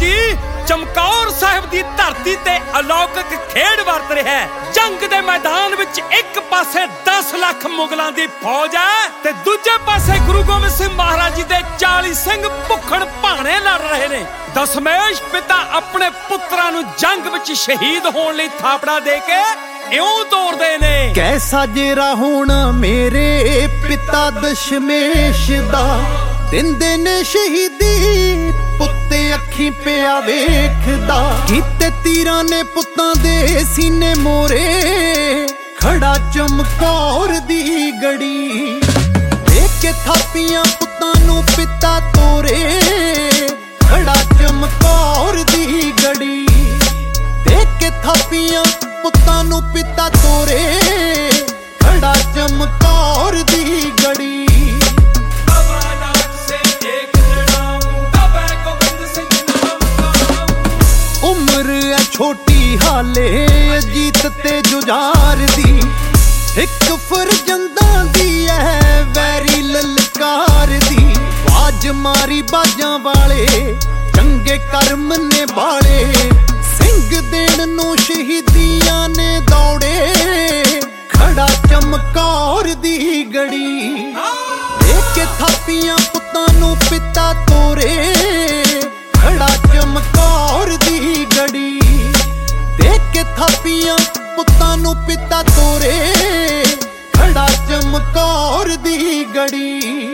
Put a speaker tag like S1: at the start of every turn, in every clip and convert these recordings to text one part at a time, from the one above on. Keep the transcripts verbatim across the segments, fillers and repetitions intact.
S1: जी चमकौर साहिब दी धरती ते अलौकिक खेड वरत रहा है। जंग दे मैदान विच एक पासे दस लाख मुगलों की फौज है ते दूजे पासे गुरु गोबिंद सिंह महाराज जी दे चाली सिंह भुखड़ भाणे लड़ रहे ने। दशमेश पिता अपने पुत्रां नूं जंग विच शहीद होण लई थापड़ा दे के इउं तोड़दे ने।
S2: कैसा जेरा होना मेरे पिता दशमेश दा, दिंदे ने शहीदी पुत्ते अखी पिया वेखदा। कीते तीरां ने पुत्तां दे सीने मोरे, खड़ा चमकौर दी गड़ी। देख के थापियां पुत्तां नूं पिता तोरे, खड़ा चमकौर दी गड़ी। देख के थापियां पुत्तां नूं पिता तोरे, खड़ा चमकौर दी गड़ी। उम्र है छोटी हाले अजीत ते जुझार दी, एक फरजंदा दी है वैरी ललकार दी। बाज मारी बाजां वाले चंगे कर्म ने बाले, सिंह देण नूं शहीदियां ने दौड़े, खड़ा चमकौर दी गड़ी। देख के थापियां पुत्तां नूं पिता तोरे, खड़ा चमकौर दी गड़ी। देख के थापियां पुत्तां नूं पिता तोरे, खड़ा चमकौर दी गड़ी।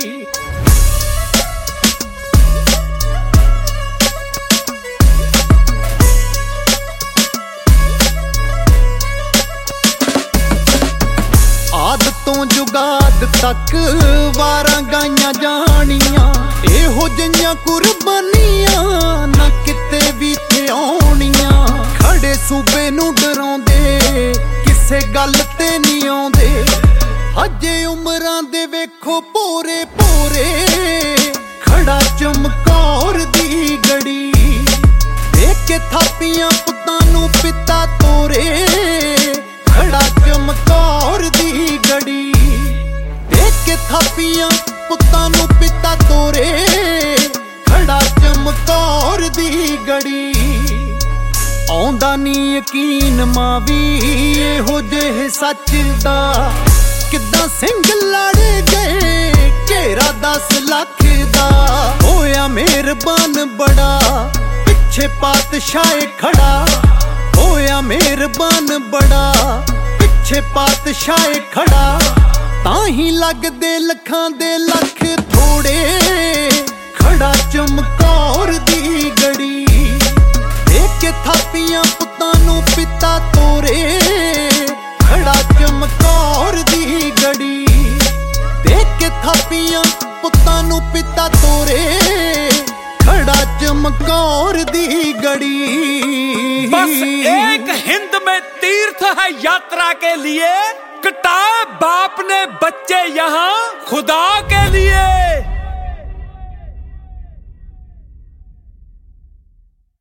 S2: आद तो जुगाद तक वारां गाइयां जानियां, एहो जिहियां कुर्बानियां ना किते भी थे आउणियां। खड़े सूबे नूं डराउंदे किसे गल ते नहीं आउंदे, हजे उमरां दे वेखो भोरे भोरे, खड़ा चमकौर दी गड़ी। देख के थापियां पुत्तां नूं पिता तोरे, खड़ा चमकौर दी गड़ी। देख के थापियां पुत्तां नूं पिता तोरे, खड़ा चमकौर दी गड़ी। आउंदा नी यकीन मां वी इहो जेहे सच दा, किद्दां सिंह लड़ गए घेरा दस लख दा। होया मेहरबान बड़ा पिछे पातशाह खड़ा, होया मेहरबान बड़ा पिछे पातशाह खड़ा। ताही लगदे लखां दे लख थोड़े, खड़ा चमकौर दी गड़ी। देख के थापियां पुत्तां नूं पिता तोरे, खड़ा चमकौर दी गड़ी। देख के थापियां पुत्तां नूं पिता तोरे, खड़ा चमकौर दी गड़ी।
S1: बस एक हिंद में तीर्थ है यात्रा के लिए, कटाए बाप ने बच्चे यहाँ खुदा